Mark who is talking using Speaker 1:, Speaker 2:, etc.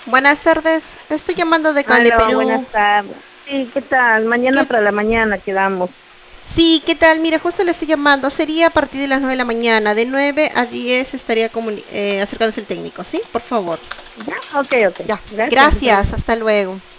Speaker 1: Buenas tardes, estoy llamando de Cable
Speaker 2: Aló, buenas
Speaker 1: Perú.
Speaker 2: tardes. Sí, ¿qué tal? Mañana
Speaker 1: ¿Qué?
Speaker 2: para la mañana quedamos.
Speaker 1: Sí, ¿qué tal? Mire, justo le estoy llamando. Sería a partir de las 9 de la mañana. De 9 a 10 estaría acercándose el técnico, ¿sí? Por favor.
Speaker 2: ¿Ya? Ok, ok.
Speaker 1: Ya.
Speaker 2: Gracias, hasta
Speaker 1: Gracias,
Speaker 2: luego.
Speaker 1: hasta luego.